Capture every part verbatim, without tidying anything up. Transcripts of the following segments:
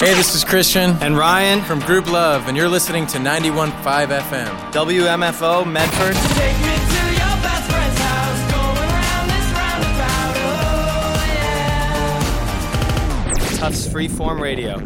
Hey, this is Christian and Ryan from Group Love, and you're listening to ninety-one point five F M. W M F O, Medford. Take me to your best friend's house, going around this roundabout, oh yeah. Tufts Freeform Radio.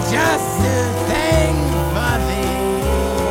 just a thing for thee.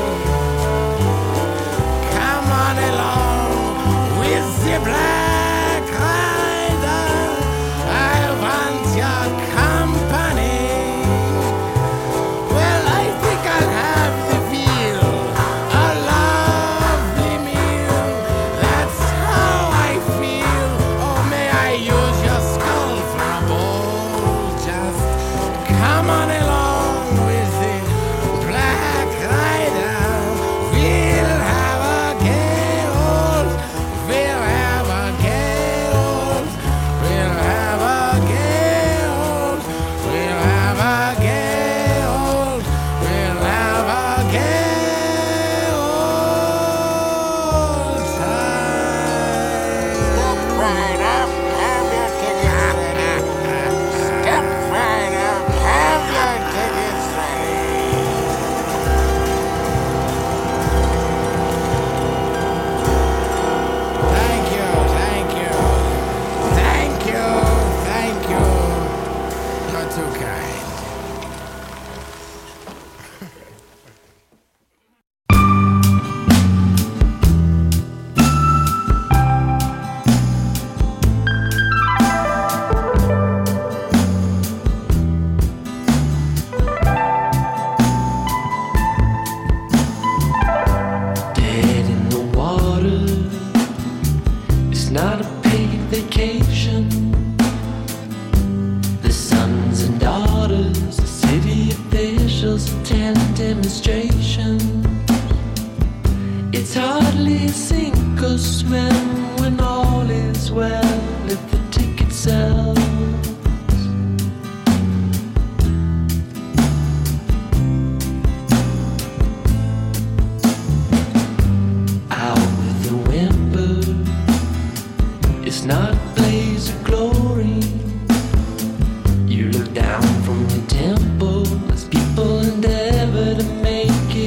Come on along with the black rider. I want your company. Well, I think I'll have the veal, a lovely meal. That's how I feel. Oh, may I use your skull for a bowl? Just come on along with the black rider. We'll have a gay old, we'll have a gay old, we'll have a gay old, we'll have a gay old, we'll have a gay old time. Step right up, have your tickets ready. Step right up, have your tickets ready. Thank you, thank you, thank you, thank you. You're too kind. Dead in the water. It's not a paid vacation. The sons and daughters of city officials attend demonstration. It's hardly a sink or swim when all is well if the ticket sells. Out with the whimper. It's not a blaze of glory. You look down from the temple as people endeavor to make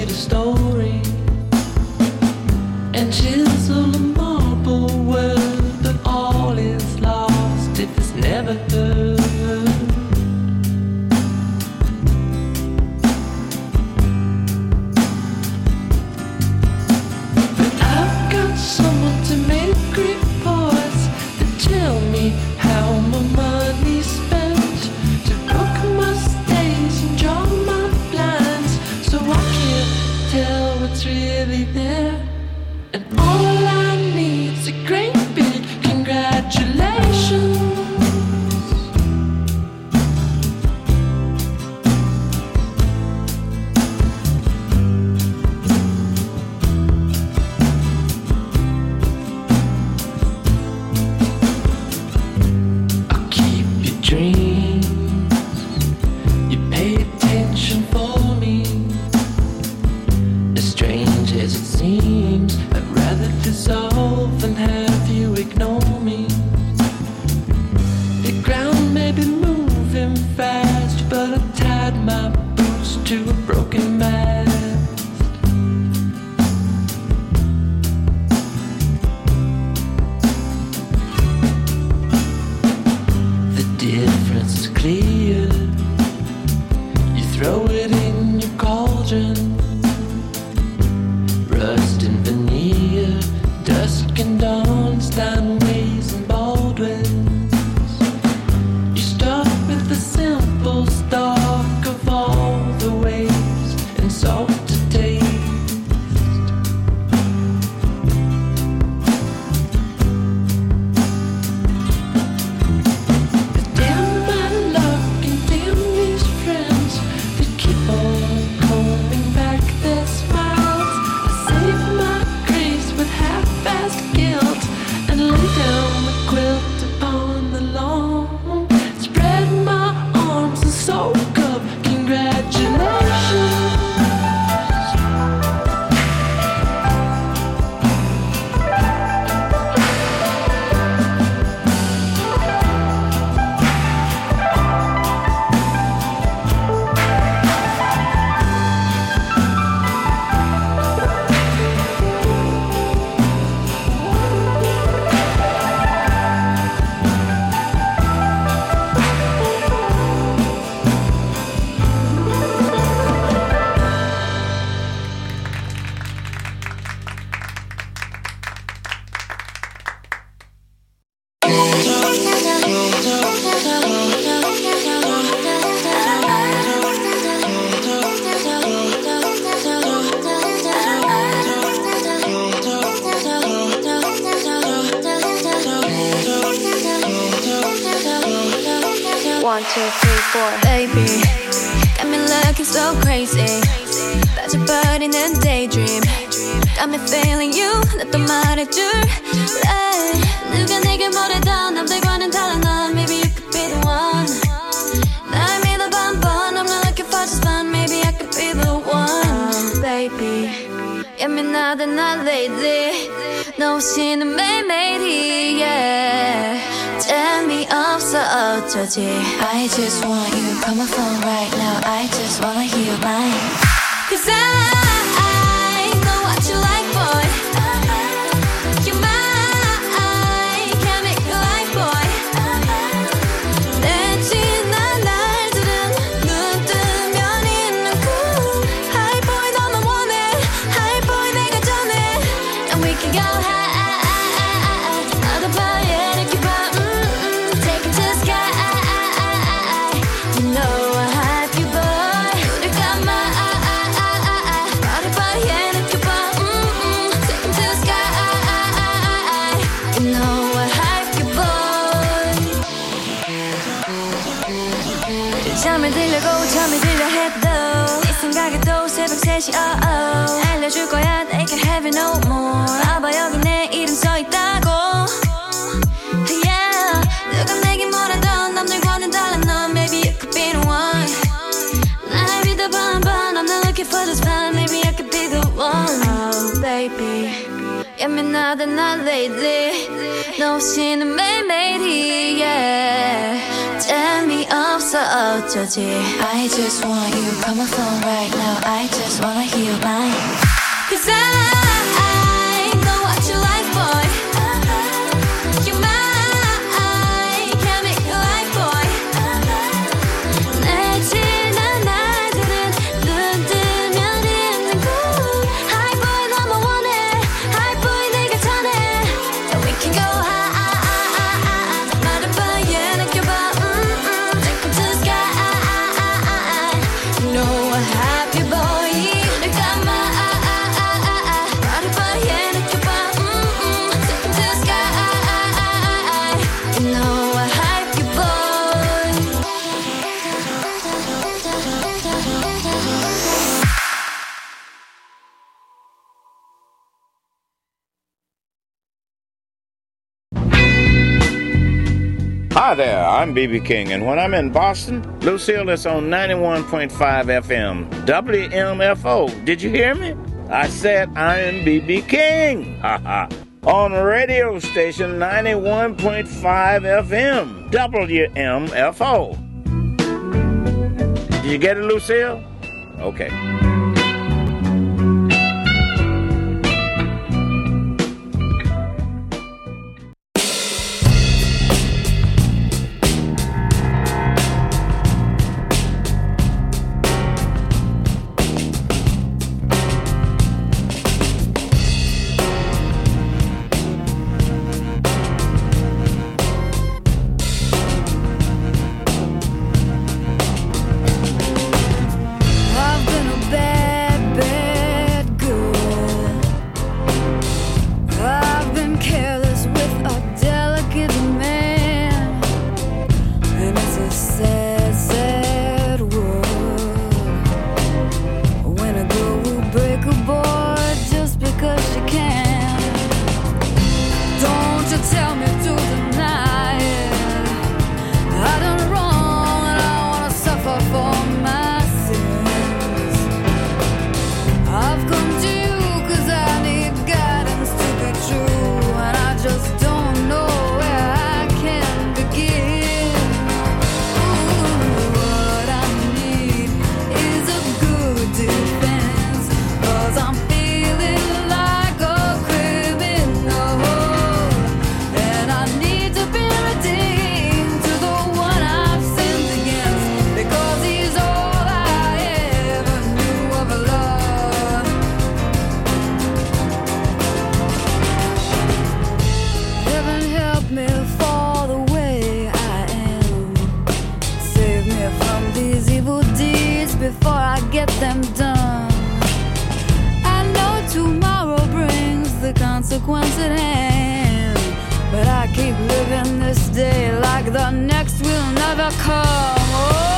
three, four. Baby, got me looking so crazy. That's your body in a daydream. Got me feeling you, 나 또 말해줄래. 누가 내게 뭐래도 남들과는 달라 넌. Maybe you could be the one. 날 믿어봐 한번. I'm not looking for just fun. Maybe I could be the one. Baby, 예민하다 나 lately. 너 없이는 매일매일이 yeah. 재미없어 어쩌지. I just want you, call my phone right now. I just wanna hear your line. Cause I, I know what you like, boy. You're mine, can't make you like, boy. 내 지난 날들은 눈 뜨면 있는 cool. High boy 너만 원해. High boy 내가 전해. And we can go high. 나도 봐야 느껴봐. Take it to the sky. You know I hype you, boy. 우리 가마. Body body 느껴봐. Take it to the sky. You know I hype you, boy. 잠이 들려고 잠이 들려 해도 네 생각에도 새벽 세 시 oh oh. 알려줄 거야 they can have it no more. 봐봐 여기 내 이름 써있다고. Yeah. 누가 내게 뭐래도 남들과는 달라 넌. Maybe you could be the one. 날 믿어봐 한번. I'm not looking for this fun. Maybe I could be the one. Oh baby, 예민하다 나 lately. 너 없이는 매일매일이 yeah. 재미없어 어쩌지. I just want you, call my phone right now. I just wanna hear your line. Cause I, I know what you like, boy. You're mine, can't make you like, boy. 내 지난 날들은 눈 뜨면 있는 cool. High boy 너만 원해. High boy 내가 전해. And we can go high. 말해봐 yeah 느껴봐. Take it to the sky. You know I hype you, boy. 우리 가마. 말해봐 yeah 느껴봐. Take it to the sky. You know I hype you, boy. Hi there, I'm B B King, and when I'm in Boston, Lucille is on ninety-one point five F M, W M F O. Did you hear me? I said I'm B B King. Ha ha. On radio station ninety-one point five F M, W M F O. Did you get it, Lucille? Okay. I've been a bad, bad girl. I've been careless with a delicate man. And it's a sad, sad world when a girl will break a boy just because she can. Don't you tell me to deny it. I done wrong and I wanna suffer for my sins. I've come to you 'cause I need guidance to be true, and I just don't know where I can begin. Ooh, what I need is a good defense, 'cause I'm feeling like a criminal, and I need to be redeemed to the one I've sinned against, because he's all I ever knew of love. Heaven help me fall the way I am. Save me from these evil deeds before I get them done. I know tomorrow brings the consequence at hand, but I keep living this day like the next will never come. Oh,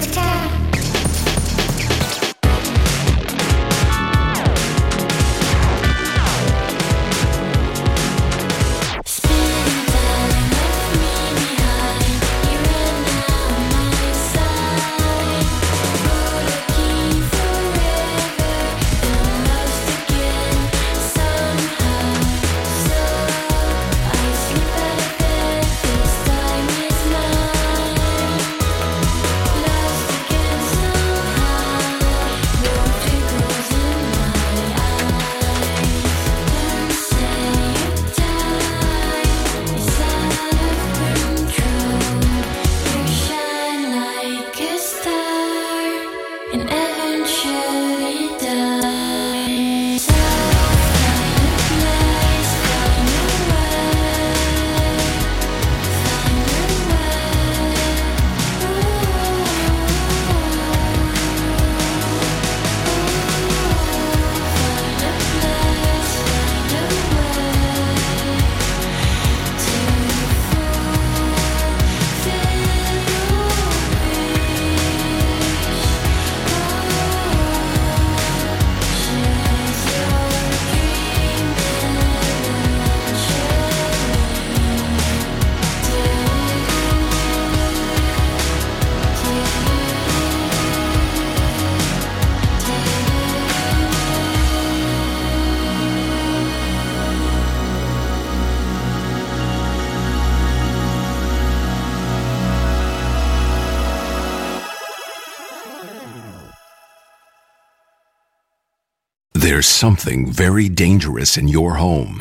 There's something very dangerous in your home.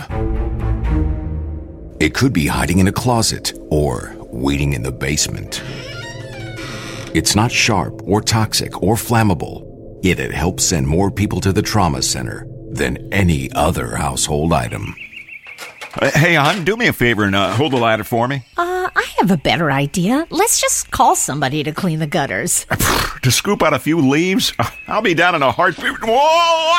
It could be hiding in a closet or waiting in the basement. It's not sharp or toxic or flammable, yet it helps send more people to the trauma center than any other household item. Uh, hey, hon, do me a favor and uh, hold the ladder for me. Uh, I have a better idea. Let's just call somebody to clean the gutters. To scoop out a few leaves? I'll be down in a heartbeat. Whoa!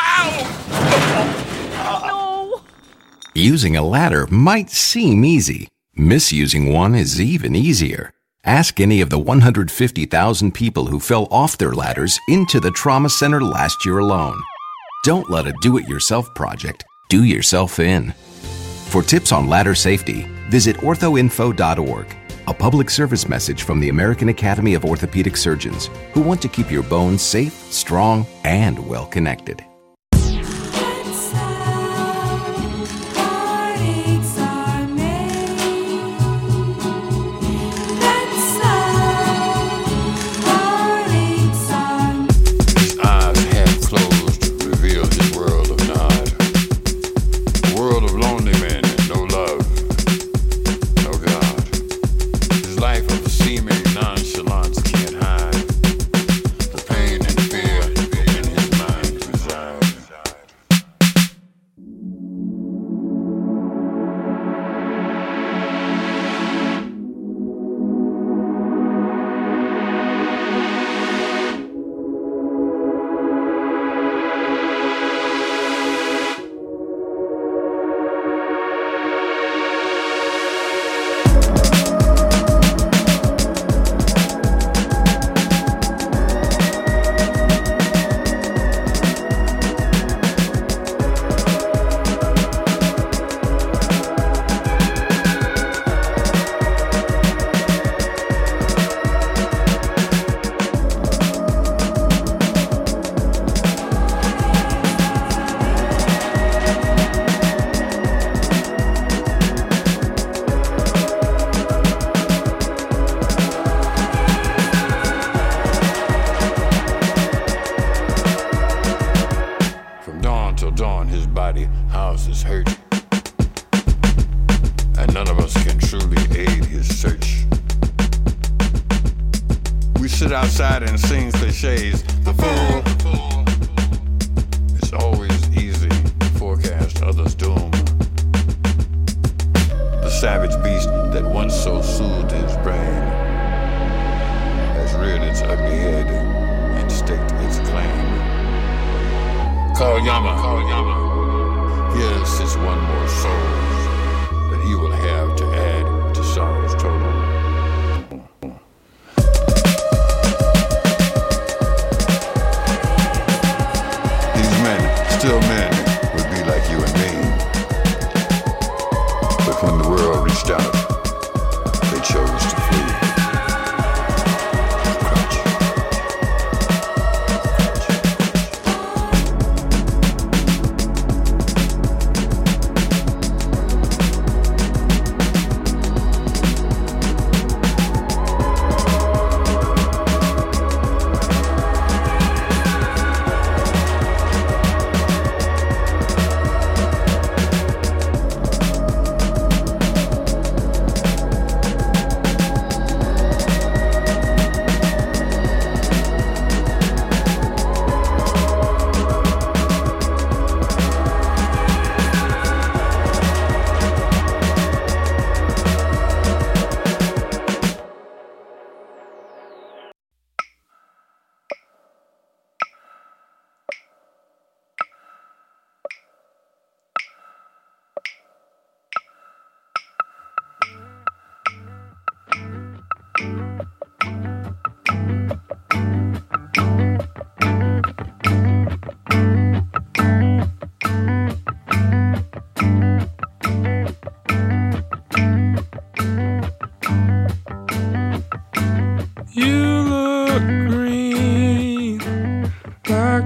Ow! No! Using a ladder might seem easy. Misusing one is even easier. Ask any of the one hundred fifty thousand people who fell off their ladders into the trauma center last year alone. Don't let a do-it-yourself project do yourself in. For tips on ladder safety, visit ortho info dot org, a public service message from the American Academy of Orthopedic Surgeons, who want to keep your bones safe, strong, and well-connected. Outside and sing cliches. The fool. It's always easy to forecast others' doom. The savage beast that once so soothed his brain has reared its ugly head and staked its claim. Call Yama. Call Yama. Here's his one more soul that he will have to add to sorrow's total.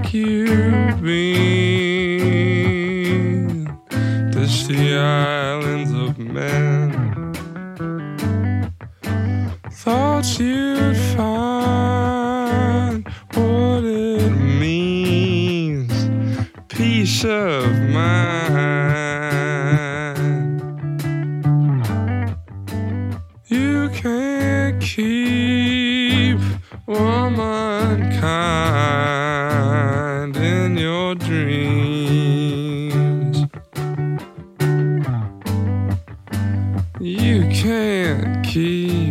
like you've been to the islands of men. Thought you'd find what it means, peace of mind. You can't keep womankind in your dreams. You can't keep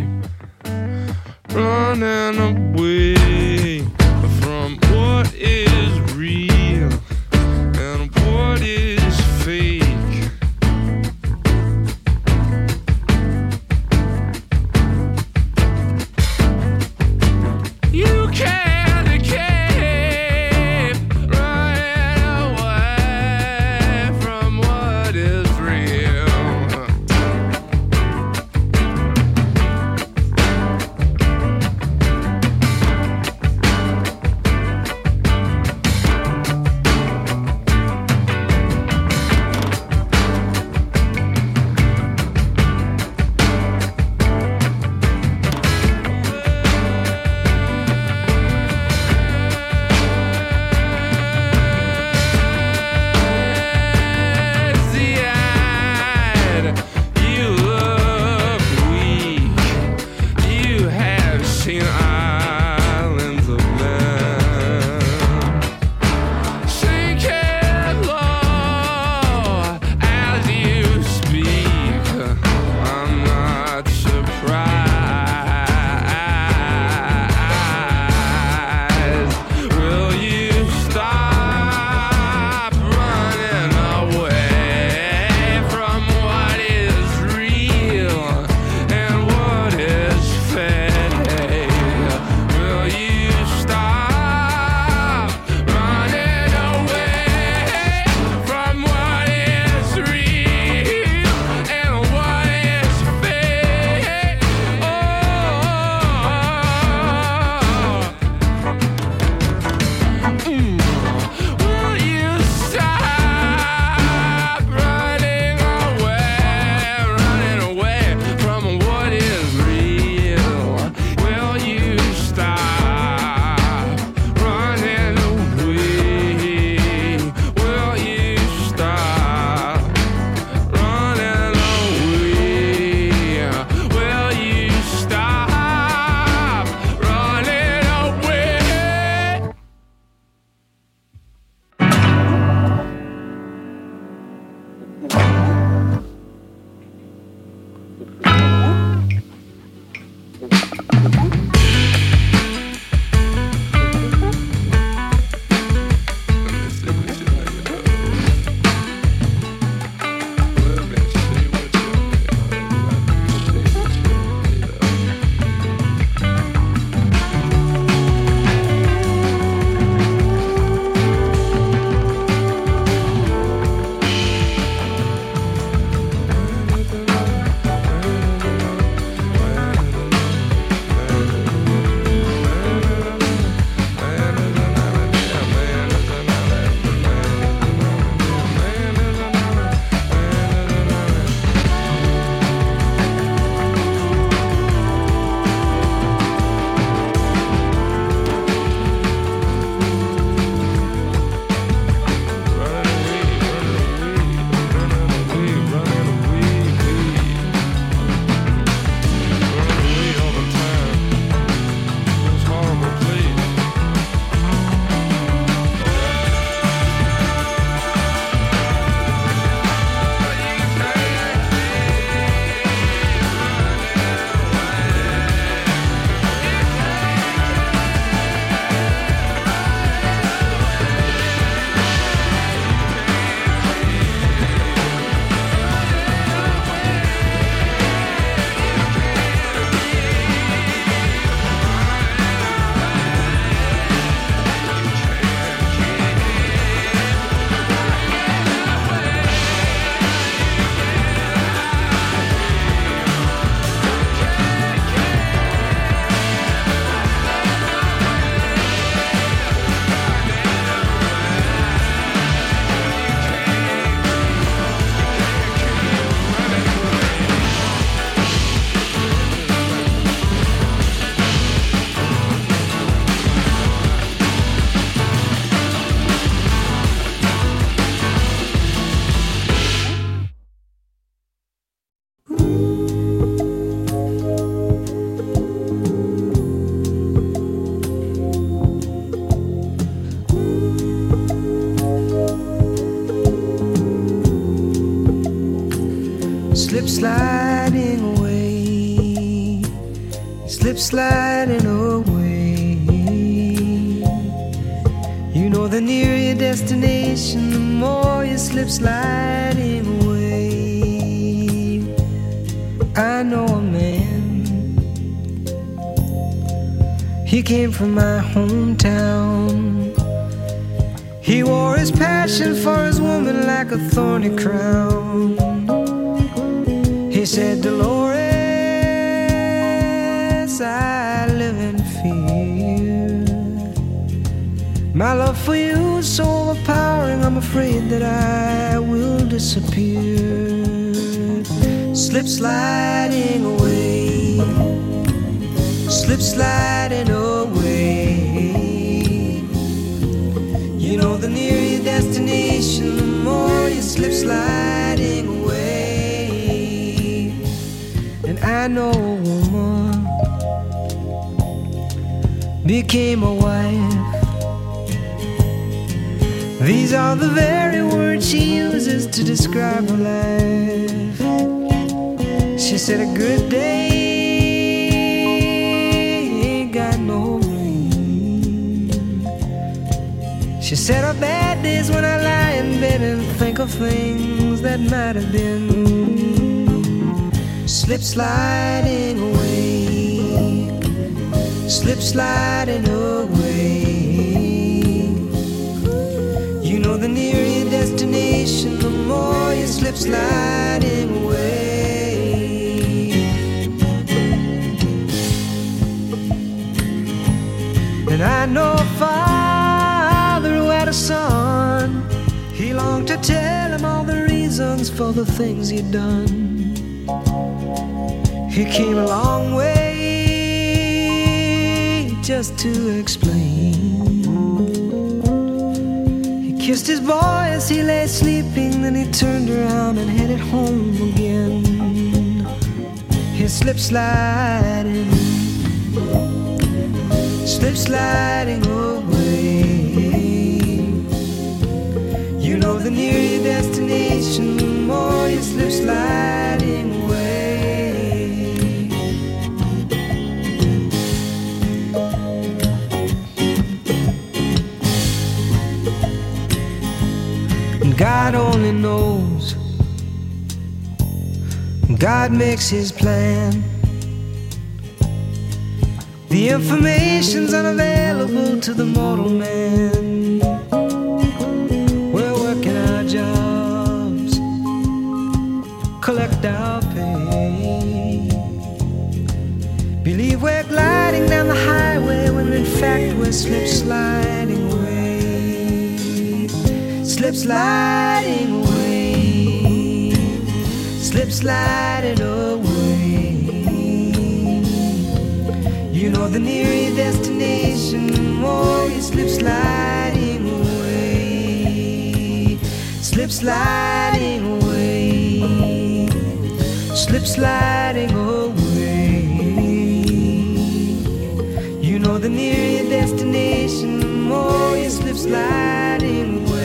running away from what is real and what is fake. You can't keep running away from what is real. sliding away, slip sliding away. You know the nearer your destination, the more you slip sliding away. I know a man, he came from my hometown. He wore his passion for his woman like a thorny crown. He said, Dolores, I live in fear. My love for you is so overpowering, I'm afraid that I will disappear. Slip sliding away, slip sliding away. You know the nearer your destination, the more you slip sliding away. And I know a woman became a wife. These are the very words she uses to describe her life. She said a good day ain't got no rain. She said her bad days when I lie in bed and think of things that might have been. Slip sliding away, slip sliding away. You know the nearer your destination, the more you slip sliding away. And I know a father who had a son. He longed to tell him all the reasons for the things he'd done. He came a long way just to explain. He kissed his boy as he lay sleeping, then he turned around and headed home again. He slipped sliding, slip sliding away. You know the nearer your destination, the more you slip sliding away. And God only knows, God makes his plan. The information's unavailable to the mortal man. We're working our jobs, collect our pay. Believe we're gliding down the highway when in fact we're slip sliding away. Slip sliding away, slip sliding away. You know the nearer your destination, the more you slip sliding away. Slip sliding away, slip sliding away. You know the nearer your destination, the more you slip sliding away.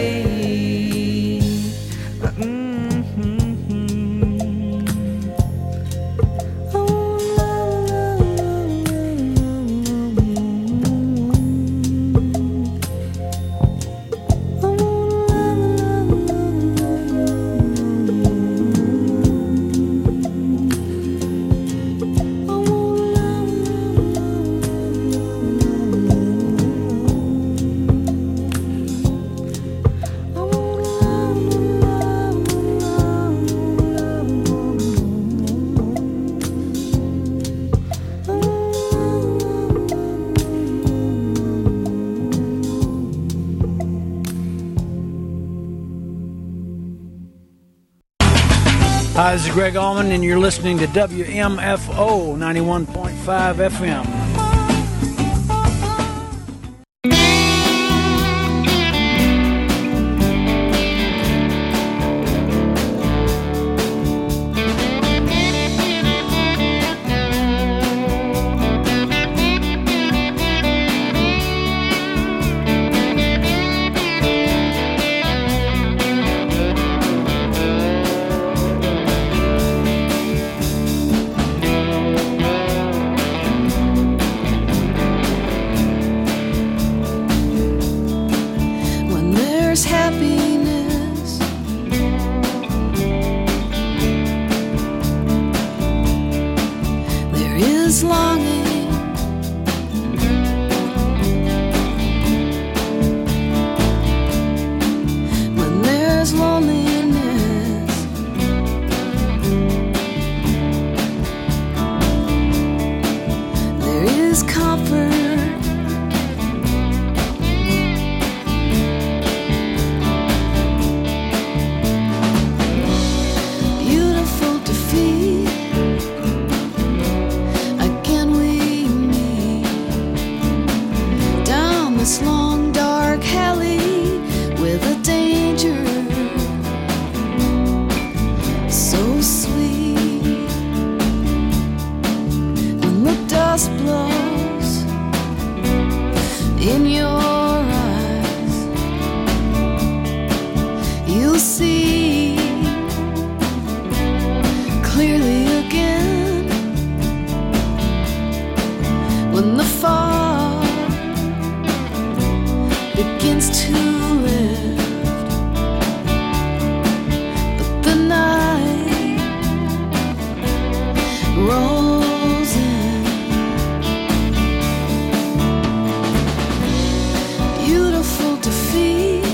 Hi, this is Greg Allman, and you're listening to W M F O ninety-one point five F M. this long dark alley with a danger so sweet. When the dust blows in your eyes, you'll see clearly again. When the fog begins to lift, but the night rolls in. Beautiful defeat,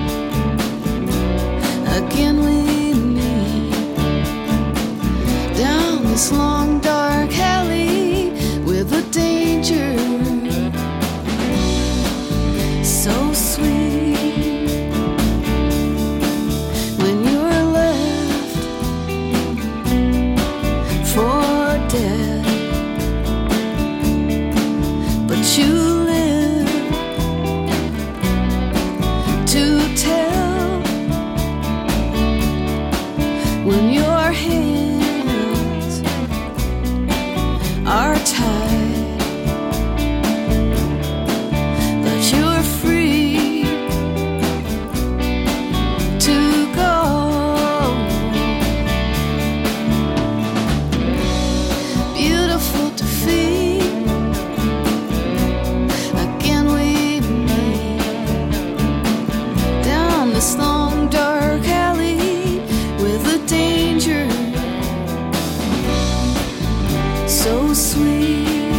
again we meet down this long dark alley with a danger so sweet. When you're left for dead, but you live to tell. When your hands are tied, but you're free to go. Beautiful defeat, again we meet down this long dark alley with a danger so sweet.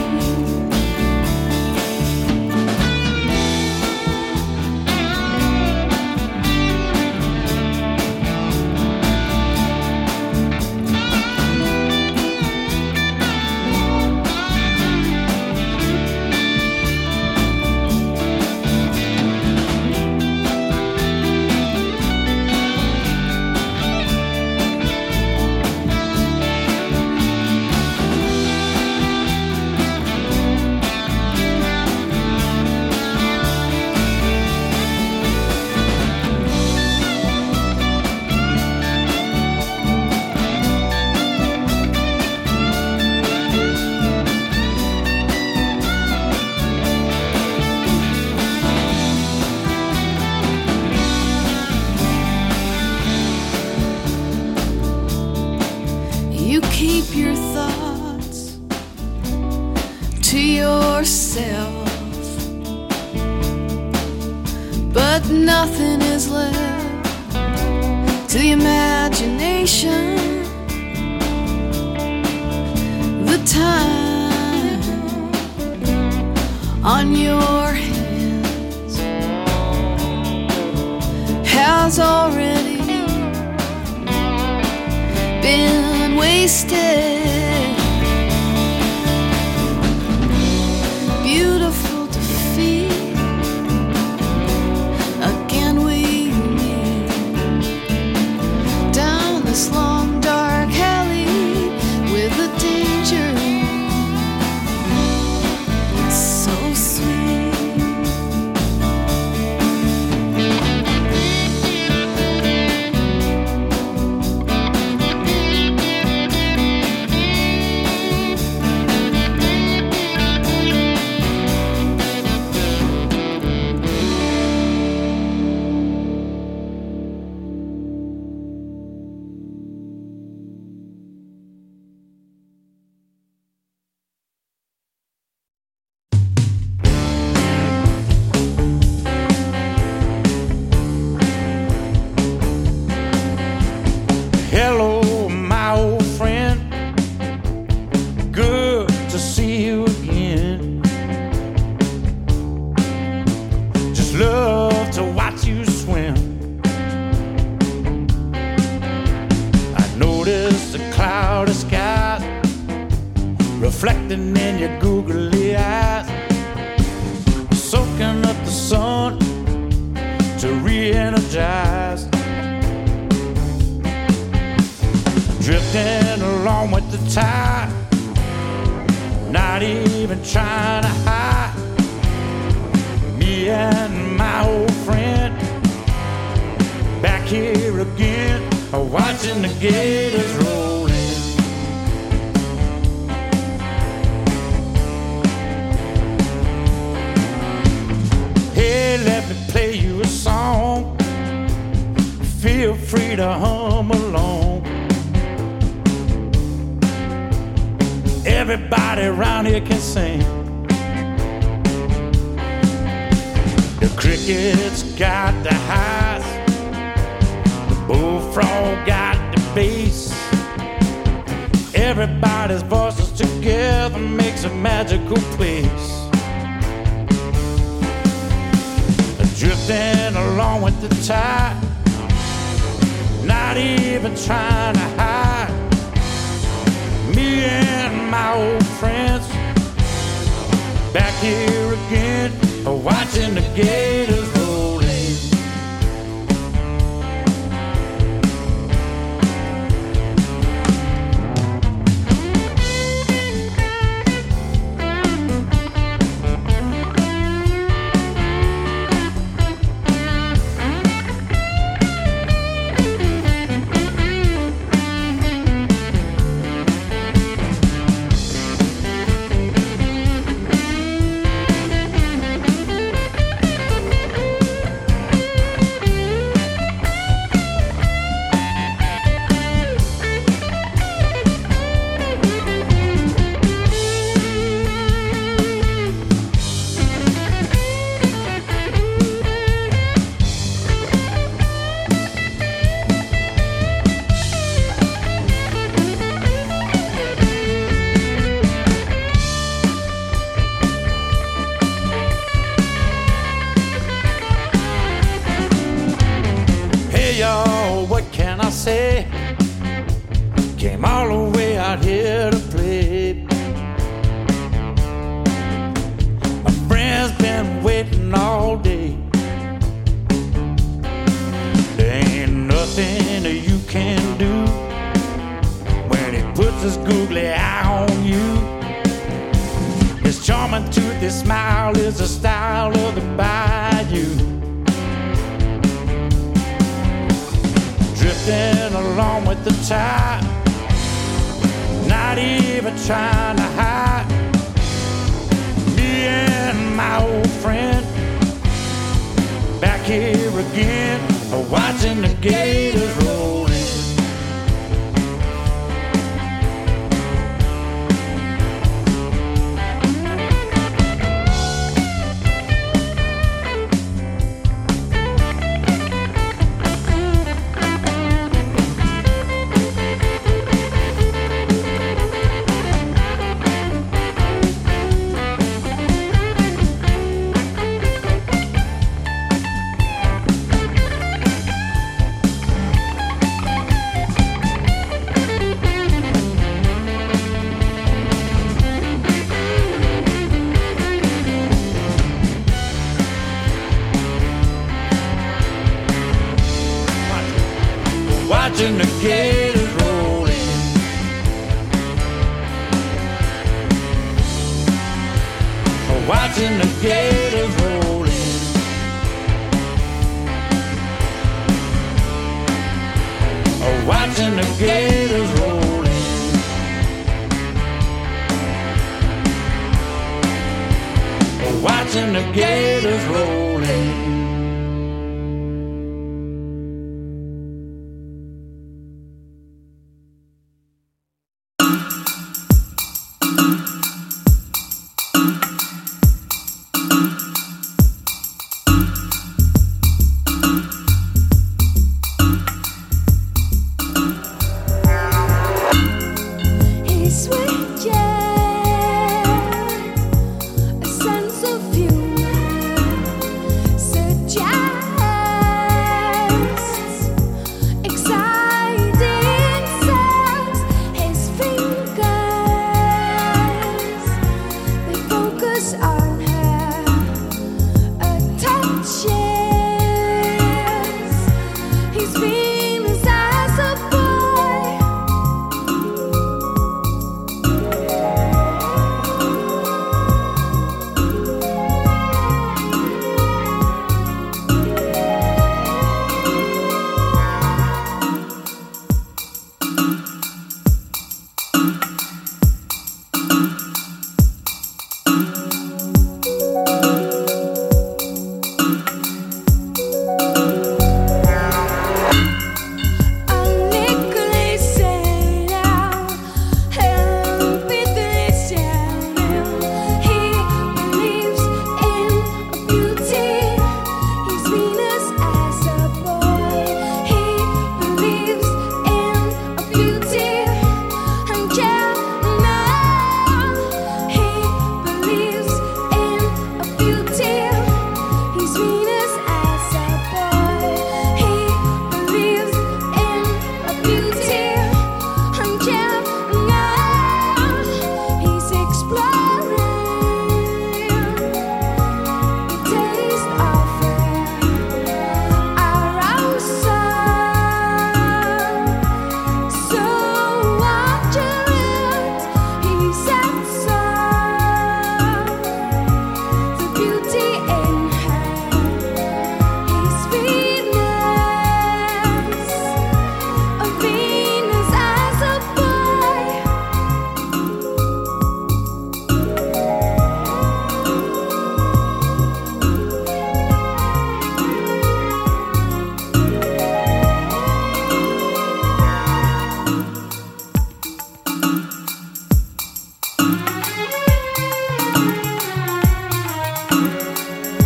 You keep your thoughts to yourself, but nothing is left to the imagination. The time on your hands has already been wasted. Beautiful defeat, again we meet down this long dark alley with a danger so sweet. Hello, my old friend. Good to see you again. Just love to watch you swim. I noticed the cloudy skies reflecting in your googly eyes, soaking up the sun to re-energize. Drifting along with the tide, not even trying to hide. Me here again, watching the Gators rolling. Hey, let me play you a song. Feel free to hum along. Everybody around here can sing. The cricket's got the highs, the bullfrog got the bass. Everybody's voices together makes a magical place. Drifting along with the tide, not even trying to hide. Me and my old friends back here again, watching the Gators rolling. Say, came all the way out here to play. My friend's been waiting all day. There ain't nothing that you can do when he puts his googly eye on you. His charming tooth, his smile is the style of the bayou. Drifting along with the tide, not even trying to hide. Me and my old friend back here again, watching the Gators rolling. Watching the Gators rolling. Watching the Gators rolling. Watching the Gators rolling. Watching the Gators rolling.